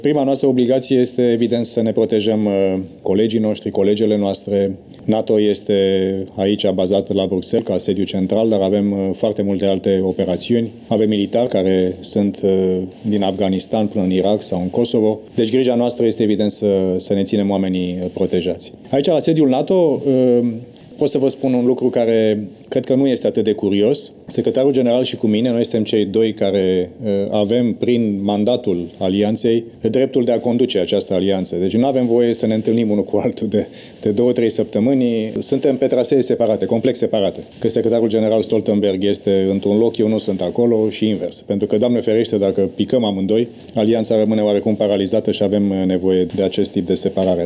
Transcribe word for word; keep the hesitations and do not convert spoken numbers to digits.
Prima noastră obligație este, evident, să ne protejăm colegii noștri, colegele noastre. NATO este aici bazat la Bruxelles, ca sediu central, dar avem foarte multe alte operațiuni. Avem militari care sunt din Afganistan până în Irak sau în Kosovo. Deci grija noastră este, evident, să, să ne ținem oamenii protejați. Aici, la sediul NATO, pot să vă spun un lucru care cred că nu este atât de curios. Secretarul general și cu mine, noi suntem cei doi care uh, avem prin mandatul alianței dreptul de a conduce această alianță. Deci nu avem voie să ne întâlnim unul cu altul de, de două, trei săptămâni. Suntem pe trasee separate, complex separate. Că secretarul general Stoltenberg este într-un loc, eu nu sunt acolo și invers. Pentru că, Doamne ferește, dacă picăm amândoi, alianța rămâne oarecum paralizată și avem nevoie de acest tip de separare.